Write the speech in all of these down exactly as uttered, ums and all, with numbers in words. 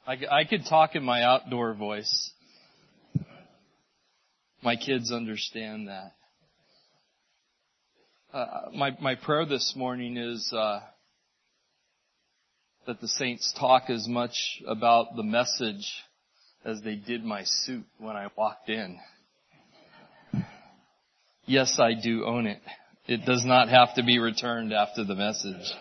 I, I could talk in my outdoor voice. My kids understand that. Uh, my, my prayer this morning is uh, that the saints talk as much about the message as they did my suit when I walked in. Yes, I do own it. It does not have to be returned after the message.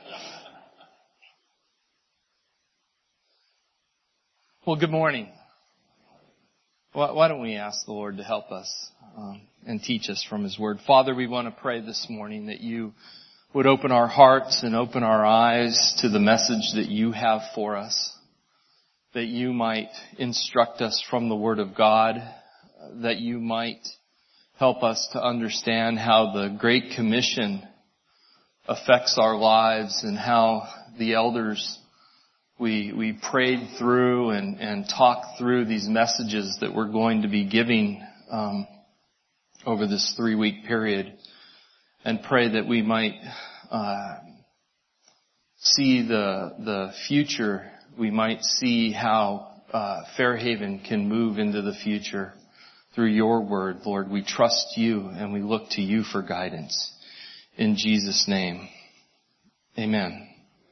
Well, good morning. Why don't we ask the Lord to help us um, and teach us from His Word. Father, we want to pray this morning that You would open our hearts and open our eyes to the message that You have for us, that You might instruct us from the Word of God, that You might help us to understand how the Great Commission affects our lives and how the elders We we prayed through and, and talked through these messages that we're going to be giving um, over this three-week period, and pray that we might uh, see the the future. We might see how uh, Fairhaven can move into the future through Your Word, Lord. We trust You and we look to You for guidance. In Jesus' name, amen.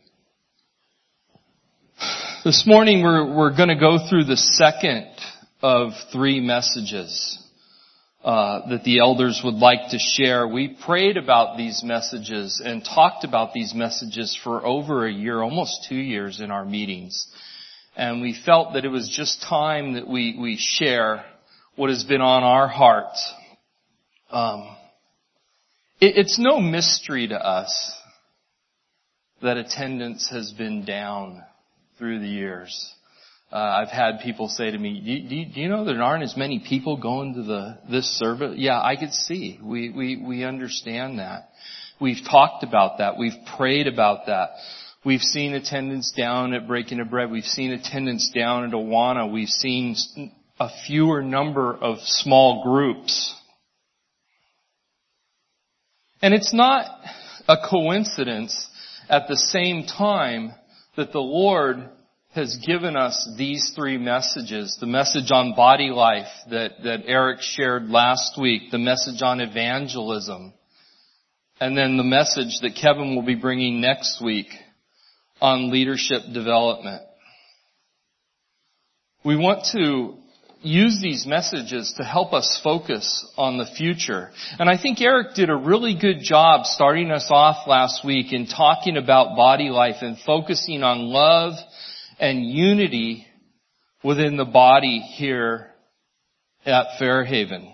This morning we're, we're going to go through the second of three messages uh, that the elders would like to share. We prayed about these messages and talked about these messages for over a year, almost two years in our meetings. And we felt that it was just time that we, we share what has been on our hearts. Um, it, it's no mystery to us that attendance has been down through the years. Uh, I've had people say to me, do, do, do you know there aren't as many people going to the this service? Yeah, I could see. We, we, we understand that. We've talked about that. We've prayed about that. We've seen attendance down at Breaking of Bread. We've seen attendance down at Awana. We've seen a fewer number of small groups. And it's not a coincidence at the same time that the Lord has given us these three messages. The message on body life that, that Eric shared last week. The message on evangelism. And then the message that Kevin will be bringing next week on leadership development. We want to use these messages to help us focus on the future. And I think Eric did a really good job starting us off last week in talking about body life and focusing on love and unity within the body here at Fairhaven.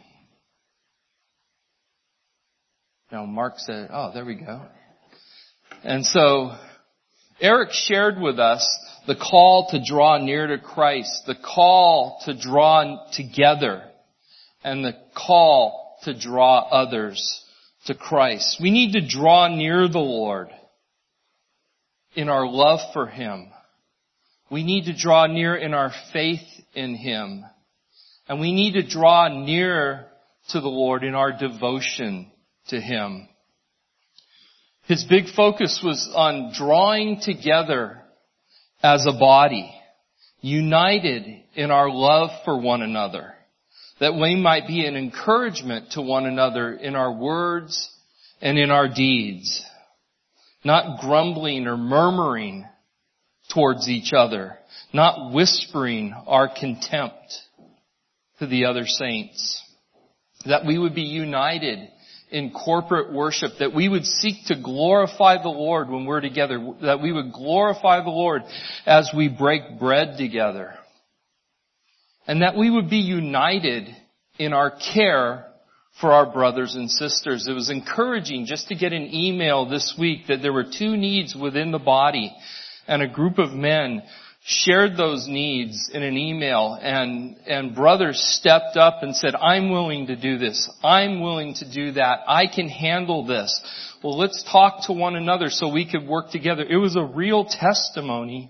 Now Mark said, oh, there we go. And so Eric shared with us the call to draw near to Christ, the call to draw together, and the call to draw others to Christ. We need to draw near the Lord in our love for Him. We need to draw near in our faith in Him. And we need to draw near to the Lord in our devotion to Him. His big focus was on drawing together as a body, united in our love for one another, that we might be an encouragement to one another in our words and in our deeds, not grumbling or murmuring towards each other, not whispering our contempt to the other saints, that we would be united in corporate worship, that we would seek to glorify the Lord when we're together, that we would glorify the Lord as we break bread together, and that we would be united in our care for our brothers and sisters. It was encouraging just to get an email this week that there were two needs within the body, and a group of men shared those needs in an email, and, and brothers stepped up and said, I'm willing to do this. I'm willing to do that. I can handle this. Well, let's talk to one another so we could work together. It was a real testimony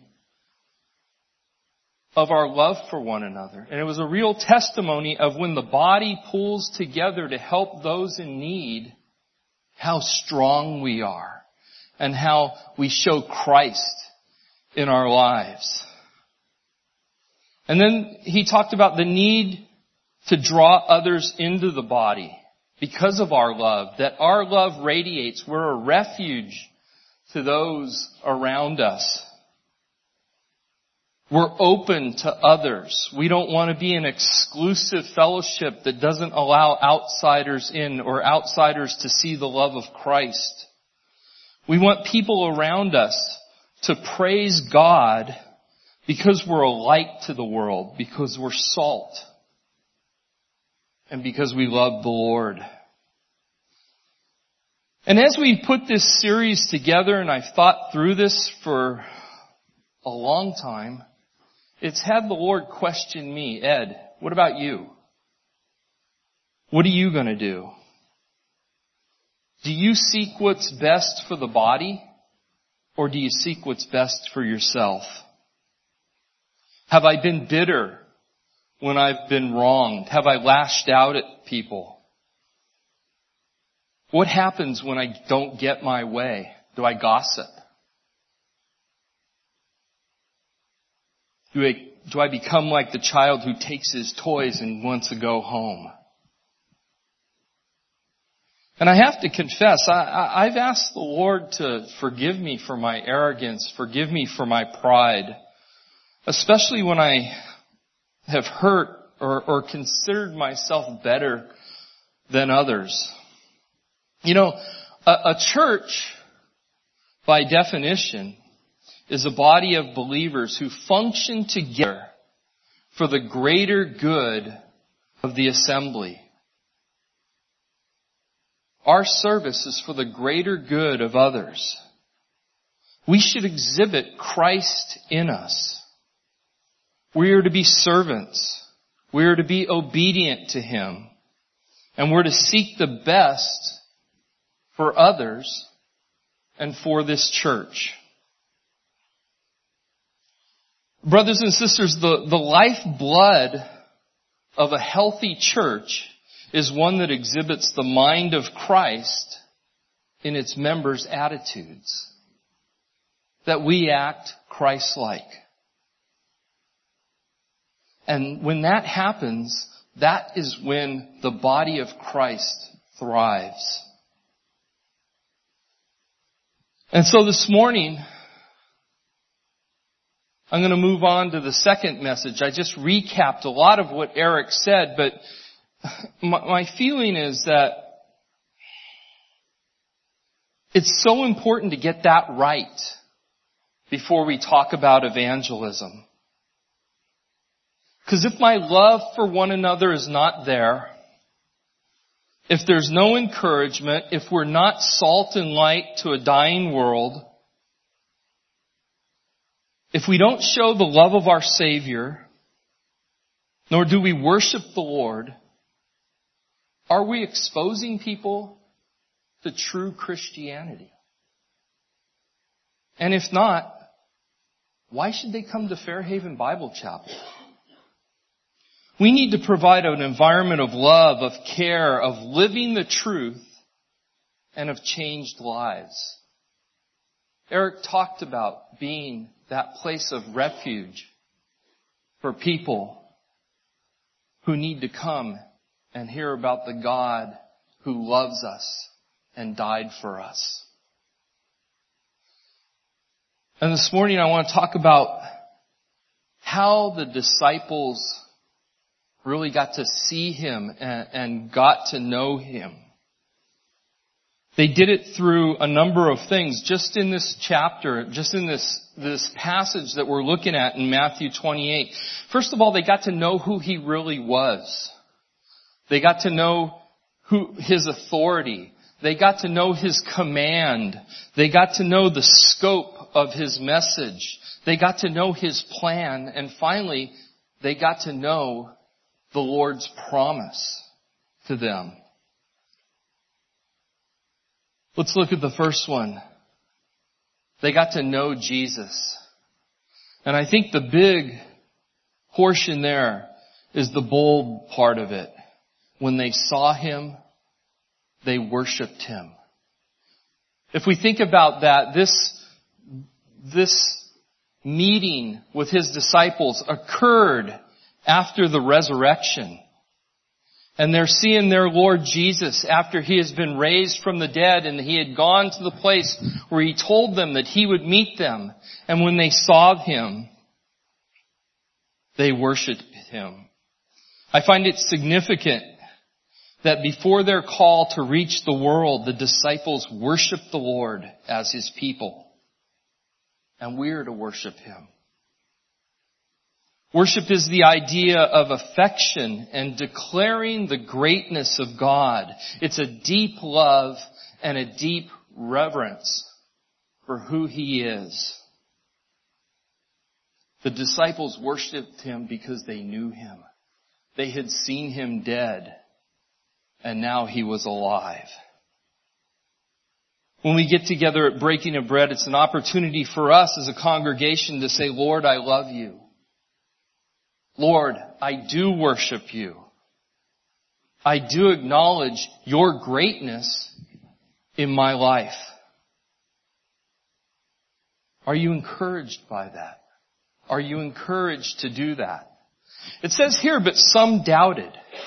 of our love for one another. And it was a real testimony of when the body pulls together to help those in need, how strong we are and how we show Christ in our lives. And then he talked about the need to draw others into the body because of our love, that our love radiates. We're a refuge to those around us. We're open to others. We don't want to be an exclusive fellowship that doesn't allow outsiders in or outsiders to see the love of Christ. We want people around us to praise God because we're a light to the world, because we're salt, and because we love the Lord. And as we put this series together, and I've thought through this for a long time, it's had the Lord question me, Ed, what about you? What are you going to do? Do you seek what's best for the body, or do you seek what's best for yourself? Have I been bitter when I've been wronged? Have I lashed out at people? What happens when I don't get my way? Do I gossip? Do I, do I become like the child who takes his toys and wants to go home? And I have to confess, I, I, I've asked the Lord to forgive me for my arrogance, forgive me for my pride, especially when I have hurt or, or considered myself better than others. You know, a, a church, by definition, is a body of believers who function together for the greater good of the assembly. Our service is for the greater good of others. We should exhibit Christ in us. We are to be servants. We are to be obedient to Him. And we're to seek the best for others and for this church. Brothers and sisters, the, the lifeblood of a healthy church is one that exhibits the mind of Christ in its members' attitudes. That we act Christ-like. And when that happens, that is when the body of Christ thrives. And so this morning, I'm going to move on to the second message. I just recapped a lot of what Eric said, but my, my feeling is that it's so important to get that right before we talk about evangelism. Because if my love for one another is not there, if there's no encouragement, if we're not salt and light to a dying world, if we don't show the love of our Savior, nor do we worship the Lord, are we exposing people to true Christianity? And if not, why should they come to Fairhaven Bible Chapel? We need to provide an environment of love, of care, of living the truth, and of changed lives. Eric talked about being that place of refuge for people who need to come and hear about the God who loves us and died for us. And this morning I want to talk about how the disciples really got to see Him and, and got to know Him. They did it through a number of things. Just in this chapter, just in this, this passage that we're looking at in Matthew twenty-eight. First of all, they got to know who He really was. They got to know who His authority. They got to know His command. They got to know the scope of His message. They got to know His plan. And finally, they got to know the Lord's promise to them. Let's look at the first one. They got to know Jesus. And I think the big portion there is the bold part of it. When they saw Him, they worshiped Him. If we think about that, this, this meeting with his disciples occurred after the resurrection. And they're seeing their Lord Jesus after he has been raised from the dead, and he had gone to the place where he told them that he would meet them. And when they saw him, they worshiped him. I find it significant that before their call to reach the world, the disciples worshiped the Lord as his people. And we are to worship him. Worship is the idea of affection and declaring the greatness of God. It's a deep love and a deep reverence for who he is. The disciples worshiped him because they knew him. They had seen him dead, and now he was alive. When we get together at Breaking of Bread, it's an opportunity for us as a congregation to say, Lord, I love you. Lord, I do worship you. I do acknowledge your greatness in my life. Are you encouraged by that? Are you encouraged to do that? It says here, but some doubted.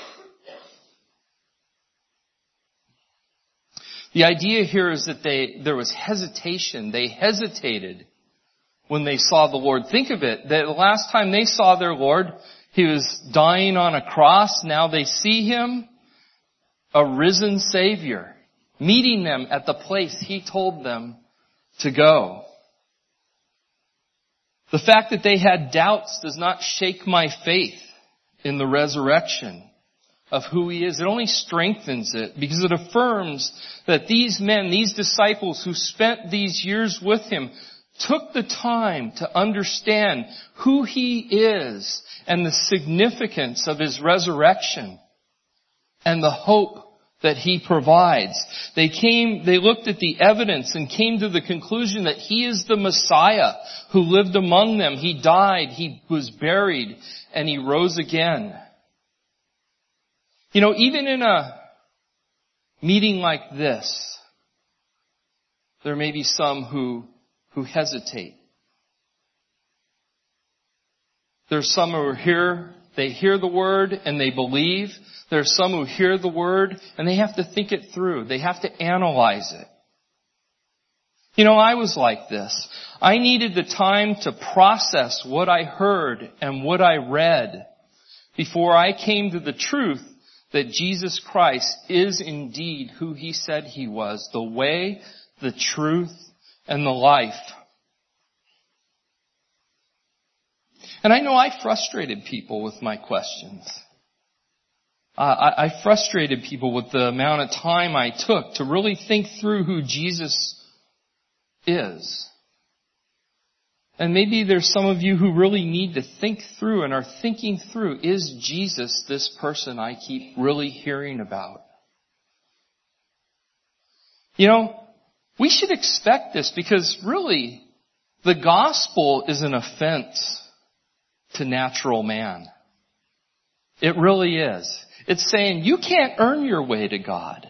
The idea here is that they, there was hesitation. They hesitated when they saw the Lord. Think of it, that the last time they saw their Lord, he was dying on a cross. Now they see him, a risen Savior, meeting them at the place he told them to go. The fact that they had doubts does not shake my faith in the resurrection of who he is. It only strengthens it because it affirms that these men, these disciples who spent these years with him, took the time to understand who he is and the significance of his resurrection and the hope that he provides. They came, they looked at the evidence and came to the conclusion that he is the Messiah who lived among them. He died, he was buried, and he rose again. You know, even in a meeting like this, there may be some who who hesitate. There's some who are here, they hear the word and they believe. There's some who hear the word and they have to think it through. They have to analyze it. You know, I was like this. I needed the time to process what I heard and what I read before I came to the truth that Jesus Christ is indeed who he said he was, the way, the truth, and the life. And I know I frustrated people with my questions. Uh, I, I frustrated people with the amount of time I took to really think through who Jesus is. And maybe there's some of you who really need to think through and are thinking through, is Jesus this person I keep really hearing about? You know, we should expect this because really the gospel is an offense to natural man. It really is. It's saying you can't earn your way to God.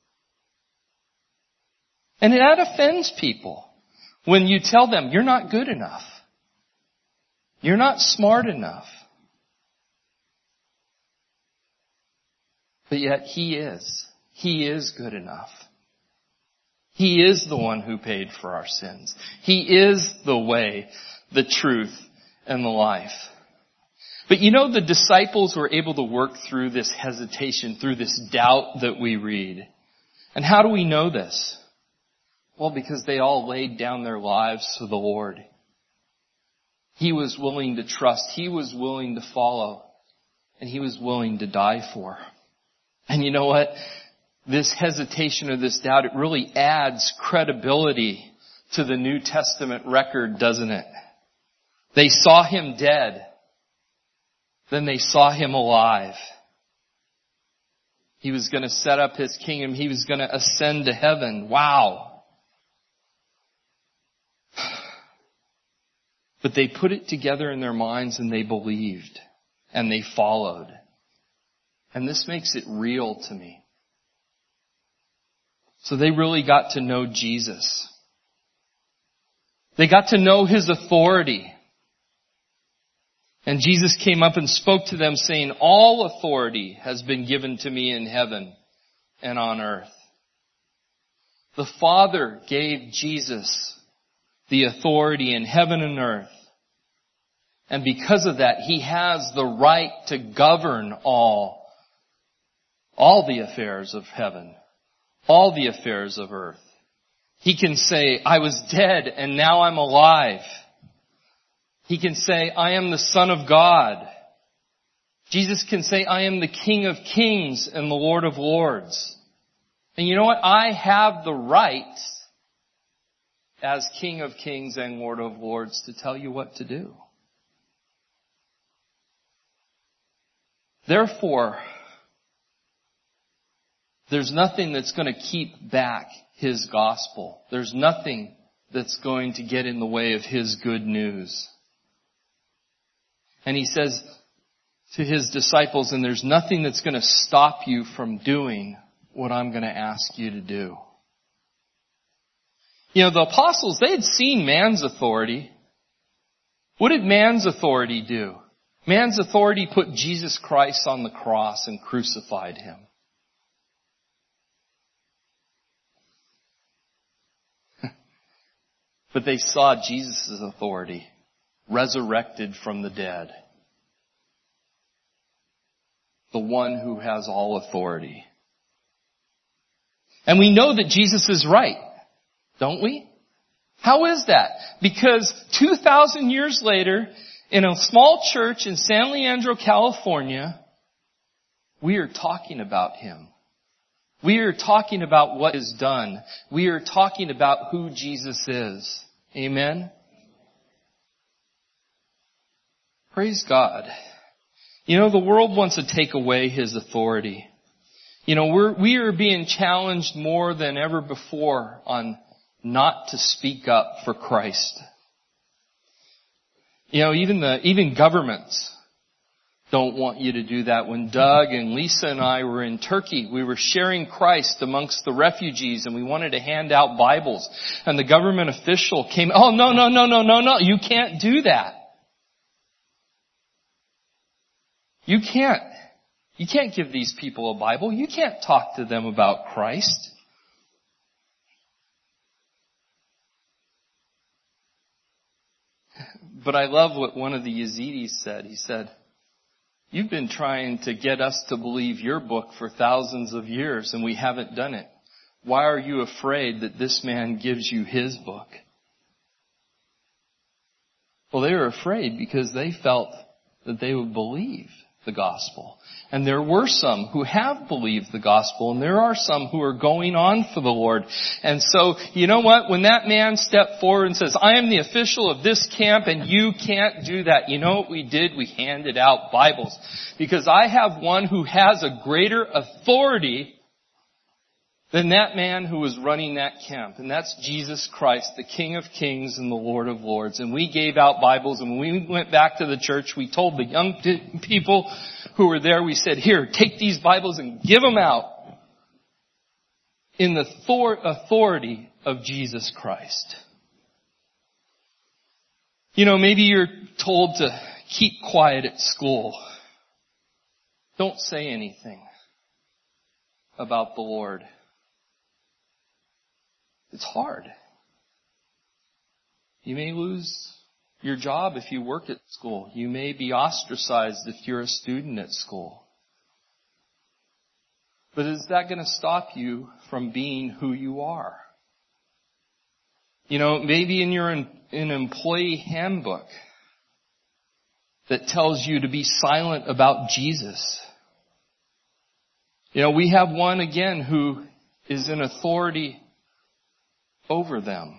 And that offends people when you tell them you're not good enough. You're not smart enough. But yet he is. He is good enough. He is the one who paid for our sins. He is the way, the truth, and the life. But you know, the disciples were able to work through this hesitation, through this doubt that we read. And how do we know this? Well, because they all laid down their lives for the Lord. He was willing to trust. He was willing to follow. And he was willing to die for. And you know what? This hesitation or this doubt, it really adds credibility to the New Testament record, doesn't it? They saw him dead. Then they saw him alive. He was going to set up his kingdom. He was going to ascend to heaven. Wow. But they put it together in their minds and they believed and they followed. And this makes it real to me. So they really got to know Jesus. They got to know His authority. And Jesus came up and spoke to them saying, all authority has been given to me in heaven and on earth. The Father gave Jesus the authority in heaven and earth. And because of that, He has the right to govern all, all the affairs of heaven, all the affairs of earth. He can say, I was dead and now I'm alive. He can say, I am the Son of God. Jesus can say, I am the King of Kings and the Lord of Lords. And you know what? I have the right, as King of Kings and Lord of Lords, to tell you what to do. Therefore, there's nothing that's going to keep back His gospel. There's nothing that's going to get in the way of His good news. And He says to His disciples, and there's nothing that's going to stop you from doing what I'm going to ask you to do. You know, the apostles, they had seen man's authority. What did man's authority do? Man's authority put Jesus Christ on the cross and crucified Him. But they saw Jesus' authority resurrected from the dead. The one who has all authority. And we know that Jesus is right, don't we? How is that? Because two thousand years later, in a small church in San Leandro, California, we are talking about Him. We are talking about what is done. We are talking about who Jesus is. Amen? Praise God. You know, the world wants to take away His authority. You know, we're, we are being challenged more than ever before on not to speak up for Christ. You know, even the, even governments don't want you to do that. When Doug and Lisa and I were in Turkey, we were sharing Christ amongst the refugees and we wanted to hand out Bibles. And the government official came, oh, no, no, no, no, no, no, you can't do that. You can't. You can't give these people a Bible. You can't talk to them about Christ. But I love what one of the Yazidis said. He said, you've been trying to get us to believe your book for thousands of years and we haven't done it. Why are you afraid that this man gives you his book? Well, they were afraid because they felt that they would believe the gospel. And there were some who have believed the gospel, and there are some who are going on for the Lord. And so, you know what? When that man stepped forward and says, I am the official of this camp and you can't do that. You know what we did? We handed out Bibles. Because I have one who has a greater authority than that man who was running that camp. And that's Jesus Christ, the King of Kings and the Lord of Lords. And we gave out Bibles, and when we went back to the church, we told the young people who were there, we said, here, take these Bibles and give them out in the authority of Jesus Christ. You know, maybe you're told to keep quiet at school. Don't say anything about the Lord. It's hard. You may lose your job if you work at school. You may be ostracized if you're a student at school. But is that going to stop you from being who you are? You know, maybe in your in, in employee handbook that tells you to be silent about Jesus. You know, we have one again who is in authority over them.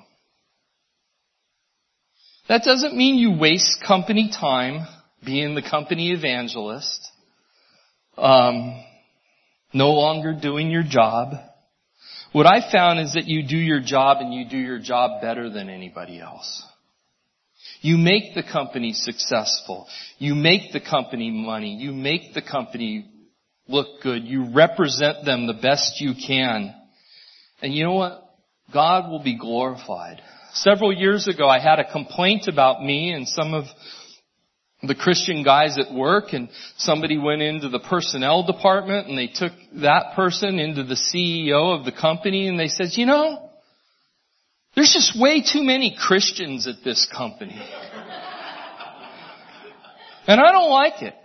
That doesn't mean you waste company time being the company evangelist, um, no longer doing your job. What I found is that you do your job and you do your job better than anybody else. You make the company successful. You make the company money. You make the company look good. You represent them the best you can. And you know what? God will be glorified. Several years ago, I had a complaint about me and some of the Christian guys at work, and somebody went into the personnel department and they took that person into the C E O of the company and they said, you know, there's just way too many Christians at this company. And I don't like it.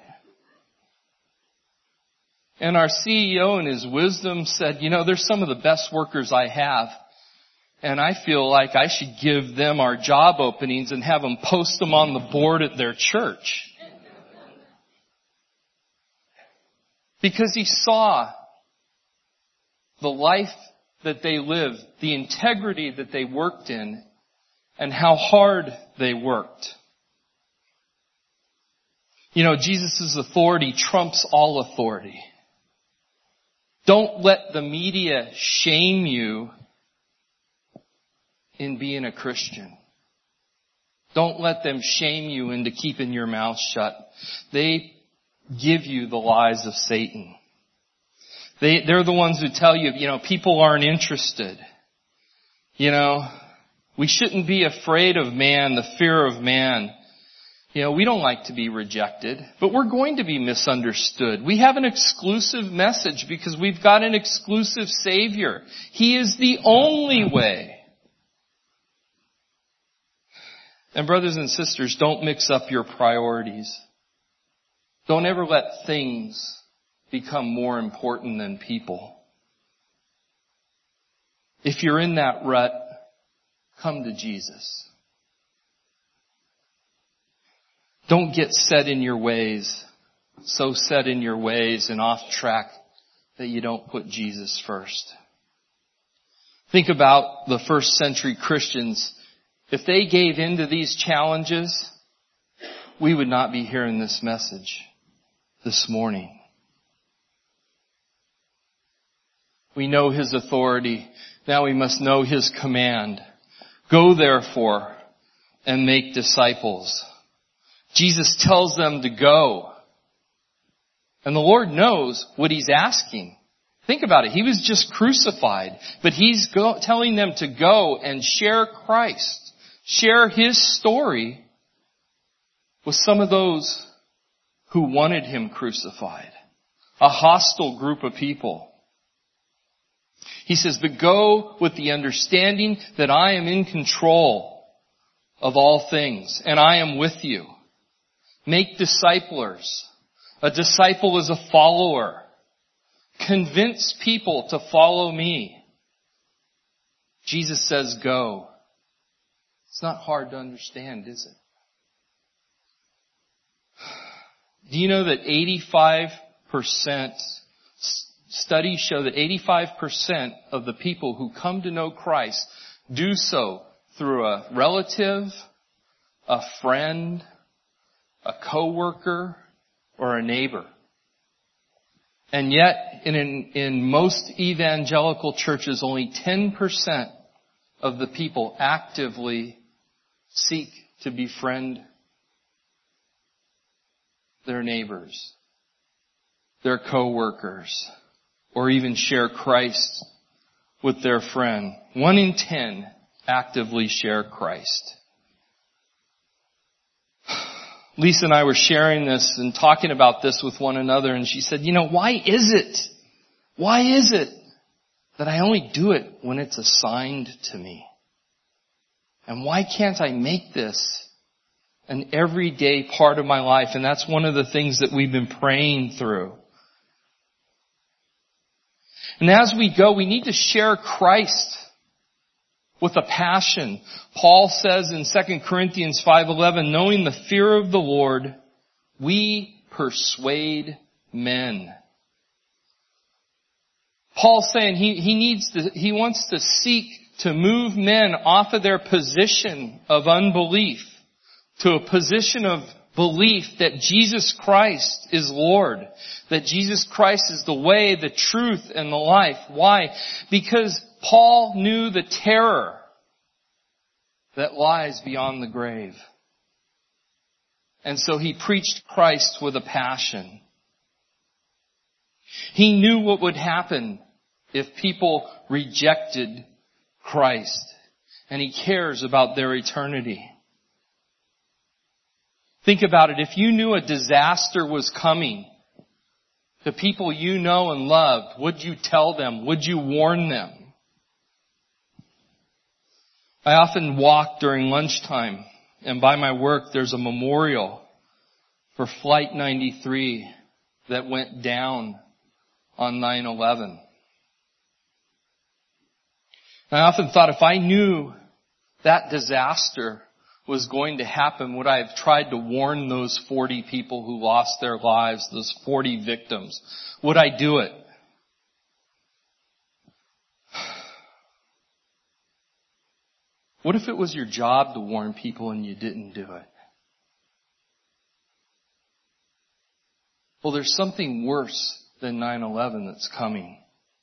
And our C E O in his wisdom said, you know, there's some of the best workers I have. And I feel like I should give them our job openings and have them post them on the board at their church. Because he saw the life that they lived, the integrity that they worked in, and how hard they worked. You know, Jesus' authority trumps all authority. Don't let the media shame you in being a Christian. Don't let them shame you into keeping your mouth shut. They give you the lies of Satan. They, they're the ones who tell you, you know, people aren't interested. You know, we shouldn't be afraid of man, the fear of man. You know, we don't like to be rejected, but we're going to be misunderstood. We have an exclusive message because we've got an exclusive Savior. He is the only way. And brothers and sisters, don't mix up your priorities. Don't ever let things become more important than people. If you're in that rut, come to Jesus. Don't get set in your ways, so set in your ways and off track that you don't put Jesus first. Think about the first century Christians. If they gave in to these challenges, we would not be hearing this message this morning. We know His authority. Now we must know His command. Go therefore and make disciples. Jesus tells them to go. And the Lord knows what He's asking. Think about it. He was just crucified, but He's go- telling them to go and share Christ. Share His story with some of those who wanted Him crucified. A hostile group of people. He says, but go with the understanding that I am in control of all things and I am with you. Make disciplers. A disciple is a follower. Convince people to follow me. Jesus says go. It's not hard to understand, is it? Do you know that eighty-five percent, studies show that eighty-five percent of the people who come to know Christ do so through a relative, a friend, a coworker, or a neighbor. And yet, in, in, in most evangelical churches, only ten percent of the people actively seek to befriend their neighbors, their coworkers, or even share Christ with their friend. One in ten actively share Christ. Lisa and I were sharing this and talking about this with one another, and she said, you know, why is it? Why is it that I only do it when it's assigned to me? And why can't I make this an everyday part of my life? And that's one of the things that we've been praying through. And as we go, we need to share Christ with a passion. Paul says in Second Corinthians five eleven, knowing the fear of the Lord, we persuade men. Paul's saying he, he needs to, he wants to seek to move men off of their position of unbelief to a position of belief that Jesus Christ is Lord, that Jesus Christ is the way, the truth, and the life. Why? Because Paul knew the terror that lies beyond the grave. And so he preached Christ with a passion. He knew what would happen if people rejected Christ. And He cares about their eternity. Think about it. If you knew a disaster was coming to people you know and loved, would you tell them? Would you warn them? I often walk during lunchtime, and by my work there's a memorial for Flight ninety-three that went down on nine eleven. I often thought, if I knew that disaster was going to happen, would I have tried to warn those forty people who lost their lives, those forty victims? Would I do it? What if it was your job to warn people and you didn't do it? Well, there's something worse than nine eleven that's coming.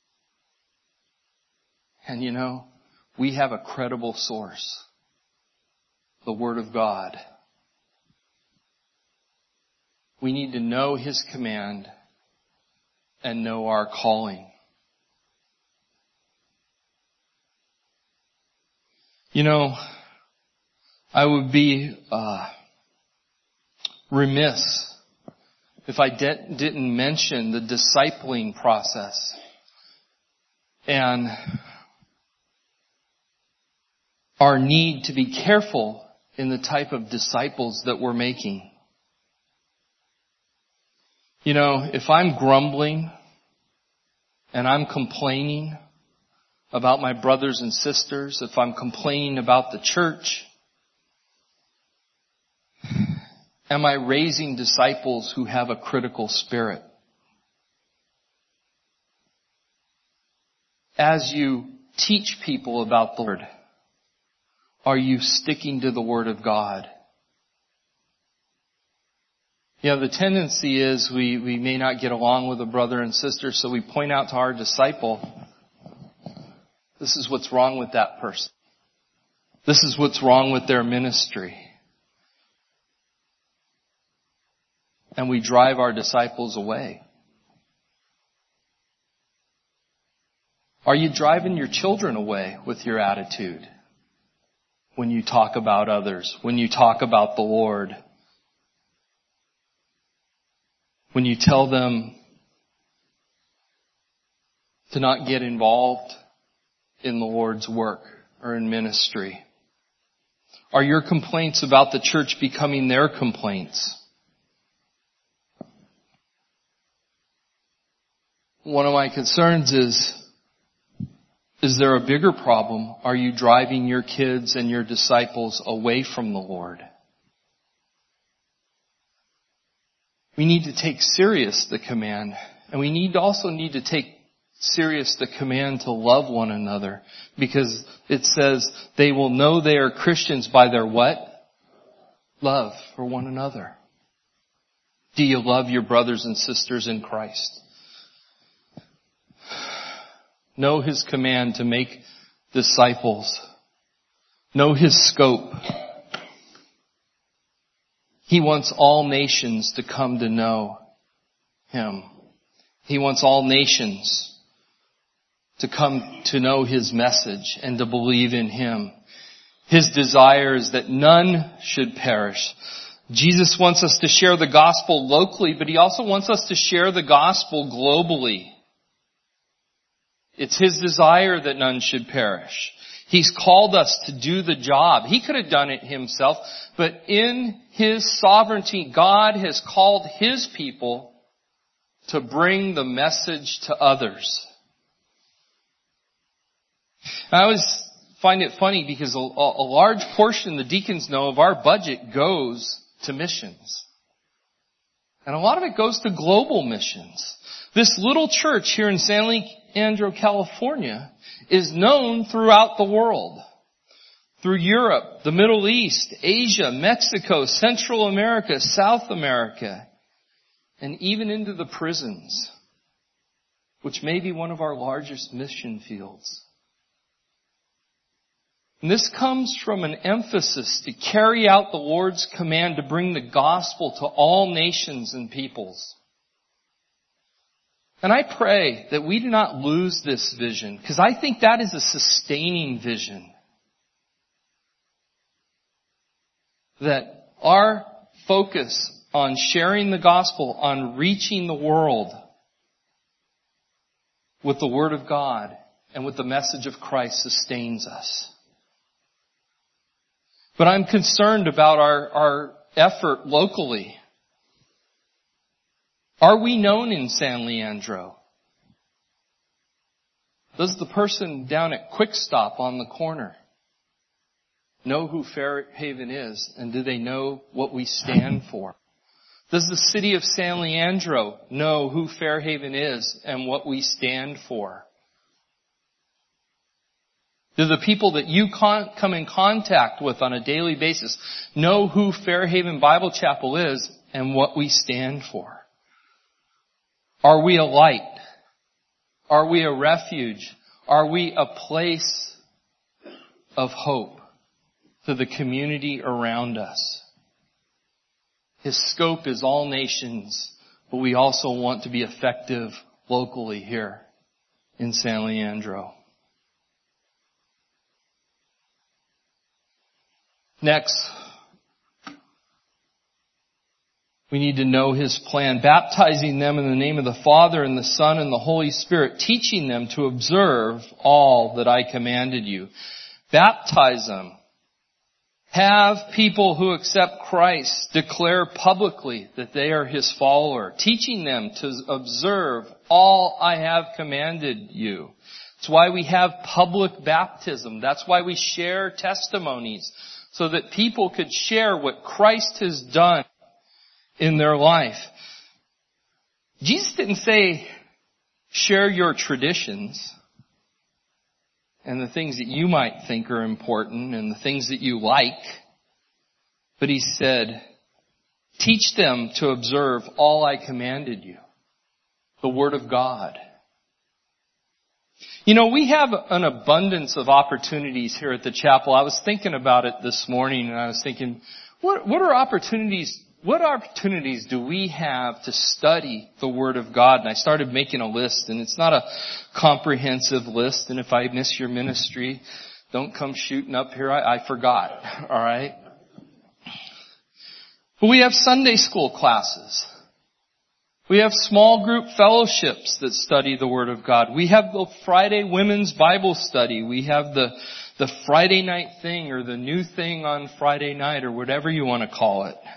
And you know, we have a credible source. The Word of God. We need to know His command and know our calling. You know, I would be uh, remiss if I de- didn't mention the discipling process and our need to be careful in the type of disciples that we're making. You know, if I'm grumbling and I'm complaining about my brothers and sisters, if I'm complaining about the church, am I raising disciples who have a critical spirit? As you teach people about the Lord, are you sticking to the Word of God? You know, the tendency is we, we may not get along with a brother and sister, so we point out to our disciple, this is what's wrong with that person. This is what's wrong with their ministry. And we drive our disciples away. Are you driving your children away with your attitude? When you talk about others, when you talk about the Lord, when you tell them to not get involved in the Lord's work or in ministry? Are your complaints about the church becoming their complaints? One of my concerns is, is there a bigger problem? Are you driving your kids and your disciples away from the Lord? We need to take serious the command, and we need also need to take serious the command to love one another, because it says they will know they are Christians by their what? Love for one another. Do you love your brothers and sisters in Christ? Know His command to make disciples. Know His scope. He wants all nations to come to know Him. He wants all nations to come to know His message and to believe in Him. His desire is that none should perish. Jesus wants us to share the gospel locally, but He also wants us to share the gospel globally. It's His desire that none should perish. He's called us to do the job. He could have done it Himself, but in His sovereignty, God has called His people to bring the message to others. I always find it funny because a, a large portion, the deacons know, of our budget goes to missions. And a lot of it goes to global missions. This little church here in San Leandro, California, is known throughout the world. Through Europe, the Middle East, Asia, Mexico, Central America, South America, and even into the prisons, which may be one of our largest mission fields. And this comes from an emphasis to carry out the Lord's command to bring the gospel to all nations and peoples. And I pray that we do not lose this vision, because I think that is a sustaining vision. that our focus on sharing the gospel, on reaching the world with the Word of God and with the message of Christ sustains us. But I'm concerned about our, our effort locally. Are we known in San Leandro? Does the person down at Quick Stop on the corner know who Fairhaven is, and do they know what we stand for? Does the city of San Leandro know who Fairhaven is and what we stand for? Do the people that you con- come in contact with on a daily basis know who Fairhaven Bible Chapel is and what we stand for? Are we a light? Are we a refuge? Are we a place of hope to the community around us? His scope is all nations, but we also want to be effective locally here in San Leandro. Next, we need to know His plan, baptizing them in the name of the Father and the Son and the Holy Spirit, teaching them to observe all that I commanded you. Baptize them. Have people who accept Christ declare publicly that they are His follower, teaching them to observe all I have commanded you. That's why we have public baptism. That's why we share testimonies, so that people could share what Christ has done in their life. Jesus didn't say, share your traditions and the things that you might think are important and the things that you like. But He said, teach them to observe all I commanded you. The Word of God. You know, we have an abundance of opportunities here at the chapel. I was thinking about it this morning, and I was thinking, what, what are opportunities, what opportunities do we have to study the Word of God? And I started making a list, and it's not a comprehensive list, and if I miss your ministry, don't come shooting up here. I, I forgot, all right? But we have Sunday school classes. We have small group fellowships that study the Word of God. We have the Friday women's Bible study. We have the, the Friday night thing, or the new thing on Friday night, or whatever you want to call it.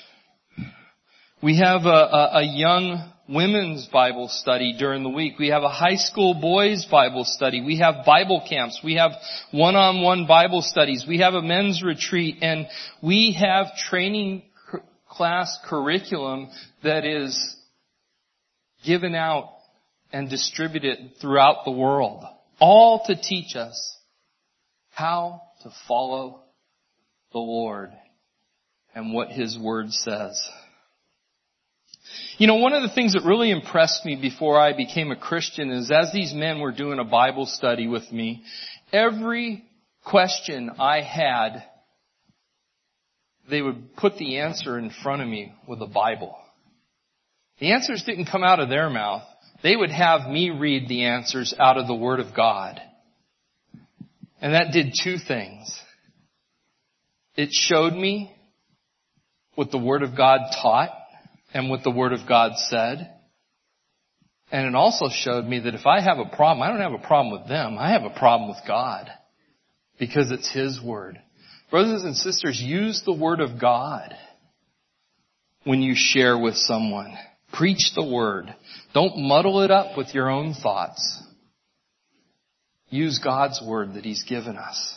We have a, a, a young women's Bible study during the week. We have a high school boys Bible study. We have Bible camps. We have one-on-one Bible studies. We have a men's retreat. And we have training class curriculum that is given out and distributed throughout the world, all to teach us how to follow the Lord and what His Word says. You know, one of the things that really impressed me before I became a Christian is, as these men were doing a Bible study with me, every question I had, they would put the answer in front of me with a Bible. The answers didn't come out of their mouth. They would have me read the answers out of the Word of God. And that did two things. It showed me what the Word of God taught and what the Word of God said. And it also showed me that if I have a problem, I don't have a problem with them. I have a problem with God, because it's His Word. Brothers and sisters, use the Word of God when you share with someone. Preach the Word. Don't muddle it up with your own thoughts. Use God's Word that He's given us.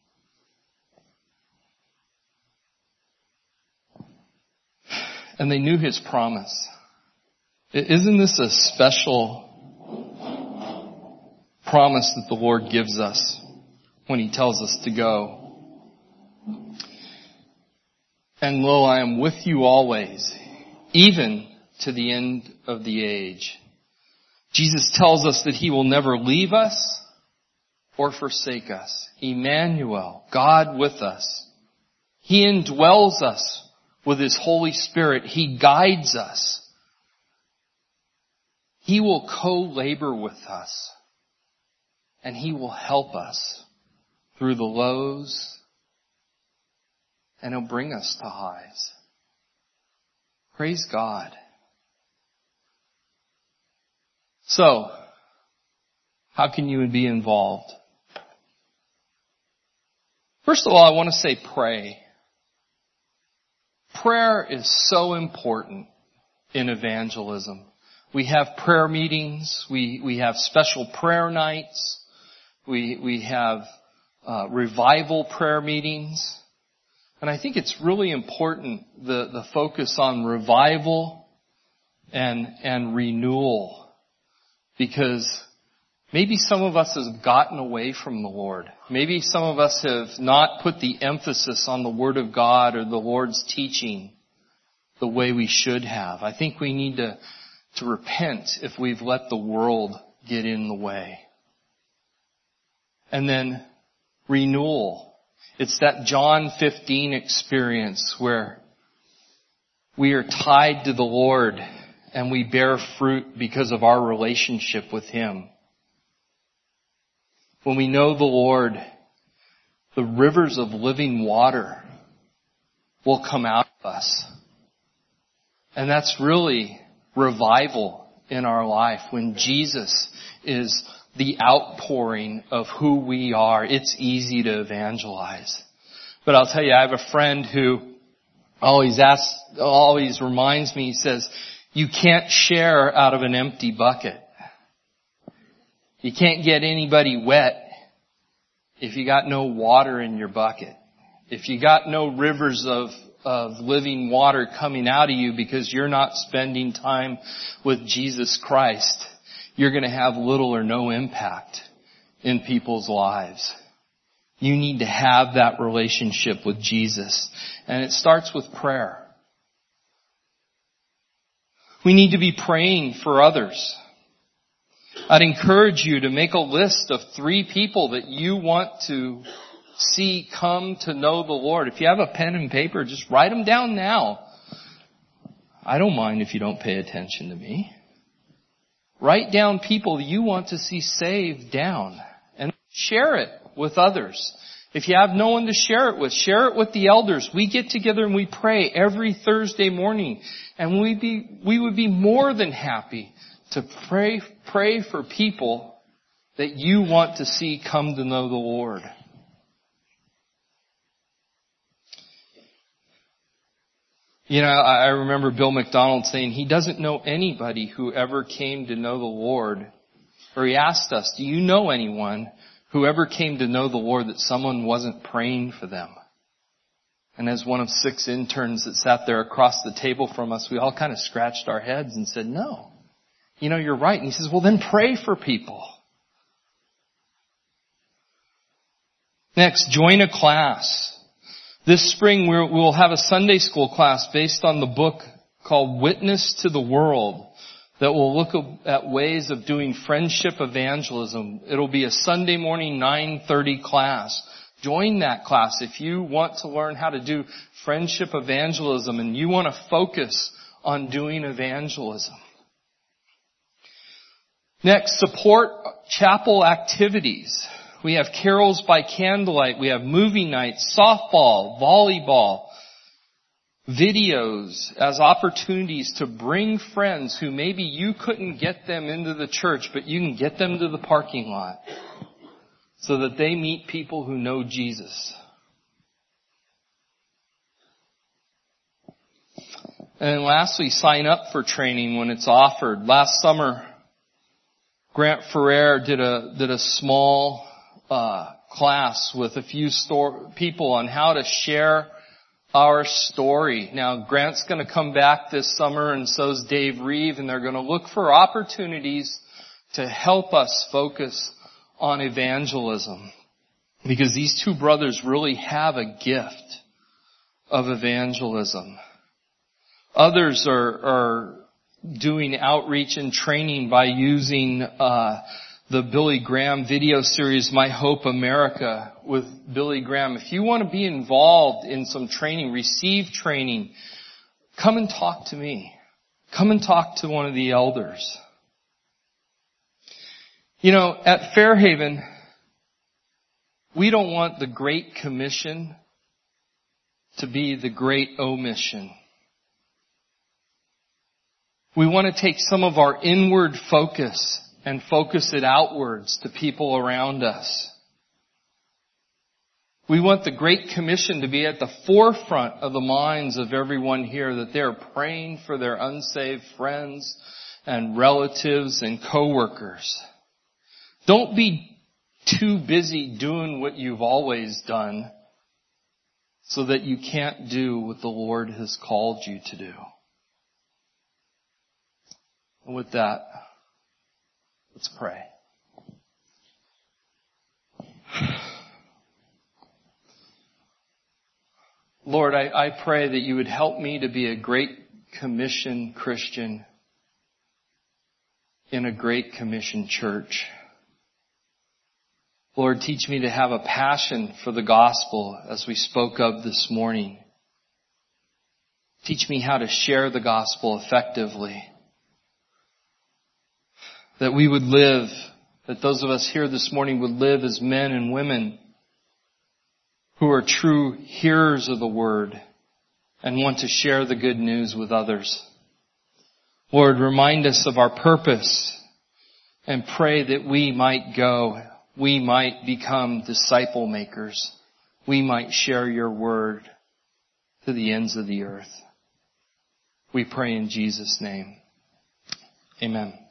And they knew His promise. Isn't this a special promise that the Lord gives us when He tells us to go? And lo, I am with you always, even to the end of the age. Jesus tells us that He will never leave us or forsake us. Emmanuel, God with us. He indwells us with His Holy Spirit. He guides us. He will co-labor with us. And He will help us through the lows and He'll bring us to highs. Praise God. So, how can you be involved? First of all, I want to say pray. Prayer is so important in evangelism. We have prayer meetings. We, we have special prayer nights. We, we have uh, revival prayer meetings. And I think it's really important, the, the focus on revival and, and renewal. Because maybe some of us have gotten away from the Lord. Maybe some of us have not put the emphasis on the Word of God or the Lord's teaching the way we should have. I think we need to, to repent if we've let the world get in the way. And then renewal. It's that John fifteen experience where we are tied to the Lord and we bear fruit because of our relationship with Him. When we know the Lord, the rivers of living water will come out of us. And that's really revival in our life. When Jesus is the outpouring of who we are, it's easy to evangelize. But I'll tell you, I have a friend who always asks, always reminds me, he says, you can't share out of an empty bucket. You can't get anybody wet if you got no water in your bucket. If you got no rivers of, of living water coming out of you because you're not spending time with Jesus Christ, you're going to have little or no impact in people's lives. You need to have that relationship with Jesus. And it starts with prayer. We need to be praying for others. I'd encourage you to make a list of three people that you want to see come to know the Lord. If you have a pen and paper, just write them down now. I don't mind if you don't pay attention to me. Write down people you want to see saved down and share it with others. If you have no one to share it with, share it with the elders. We get together and we pray every Thursday morning, and we be we would be more than happy to pray pray for people that you want to see come to know the Lord. You know, I remember Bill McDonald saying he doesn't know anybody who ever came to know the Lord. Or he asked us, do you know anyone who ever came to know the Lord that someone wasn't praying for them? And as one of six interns that sat there across the table from us, we all kind of scratched our heads and said, no. You know, you're right. And he says, well, then pray for people. Next, join a class. This spring we will have a Sunday school class based on the book called Witness to the World that will look at ways of doing friendship evangelism. It'll be a Sunday morning nine thirty class. Join that class if you want to learn how to do friendship evangelism and you want to focus on doing evangelism. Next, support chapel activities. We have carols by candlelight. We have movie nights, softball, volleyball, videos as opportunities to bring friends who maybe you couldn't get them into the church, but you can get them to the parking lot so that they meet people who know Jesus. And lastly, sign up for training when it's offered. Last summer, Grant Ferrer did a did a small uh class with a few store, people on how to share our story. Now, Grant's going to come back this summer, and so's Dave Reeve, and they're going to look for opportunities to help us focus on evangelism. Because these two brothers really have a gift of evangelism. Others are, are doing outreach and training by using uh the Billy Graham video series, My Hope America, with Billy Graham. If you want to be involved in some training, receive training, come and talk to me. Come and talk to one of the elders. You know, at Fairhaven, we don't want the Great Commission to be the great omission. We want to take some of our inward focus and focus it outwards to people around us. We want the Great Commission to be at the forefront of the minds of everyone here, that they're praying for their unsaved friends and relatives and coworkers. Don't be too busy doing what you've always done so that you can't do what the Lord has called you to do. And with that, let's pray. Lord, I, I pray that you would help me to be a Great Commission Christian in a Great Commission church. Lord, teach me to have a passion for the gospel as we spoke of this morning. Teach me how to share the gospel effectively. That we would live, that those of us here this morning would live as men and women who are true hearers of the word and want to share the good news with others. Lord, remind us of our purpose and pray that we might go, we might become disciple makers. We might share your word to the ends of the earth. We pray in Jesus' name. Amen.